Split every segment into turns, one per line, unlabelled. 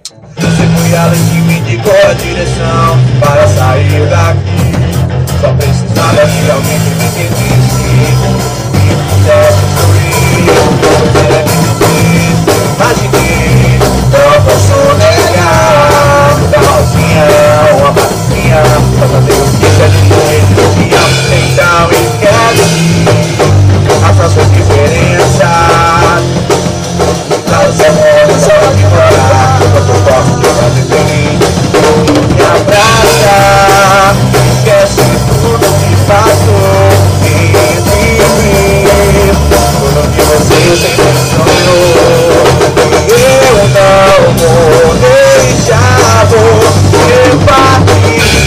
Você foi além de mim, indicou a direção para sair daqui. Só precisava de alguém que me entendesse e me fizesse sorrir. Você é muito triste, imaginei, não posso negar. Da rosinha, uma bacia, só fazer o que quer de noite. Me amo, então esquece as nossas diferenças. Nós amores só de morar, quanto posso te fazer feliz. Me abraça, esquece tudo que passou entre mim, tudo que você sempre sonhou. E eu não vou deixar você partir.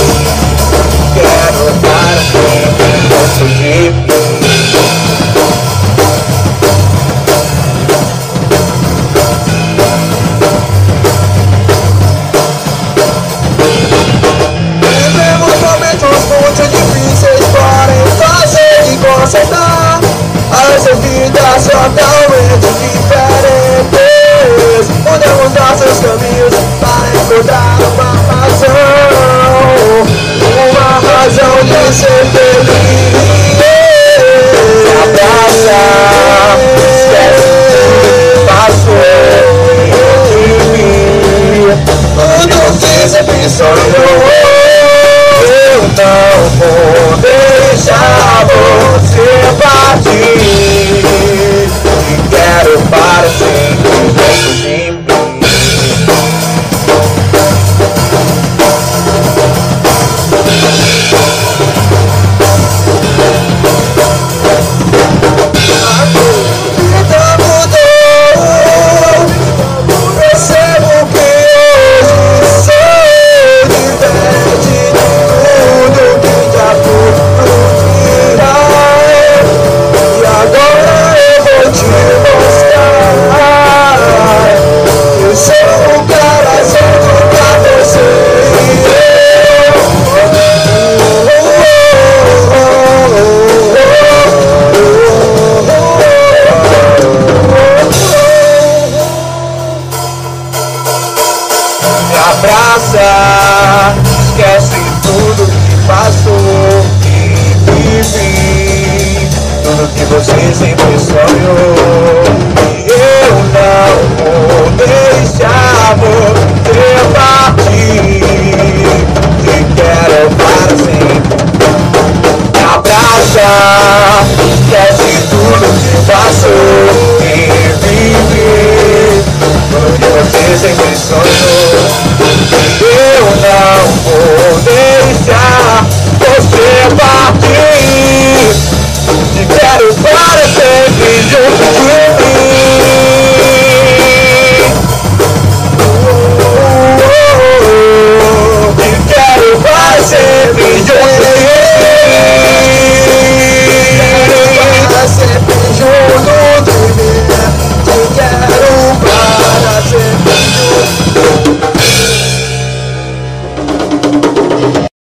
Quero para sempre dentro de mim. Consertar as vidas totalmente diferentes. Mudamos nossos caminhos para encontrar uma razão de ser feliz. Se abraça, esquece tudo que passou entre mim, tudo que sempre sonhou. Eu não vou deixar você partir. Te quero para sempre dentro de mim. A vida mudou. Percebo que hoje sou diferente de tudo que já fui um dia. E agora eu vou te mostrar que eu sou um cara certo pra você. Me abraça, esquece tudo que passou e vive tudo que você sempre sonhou.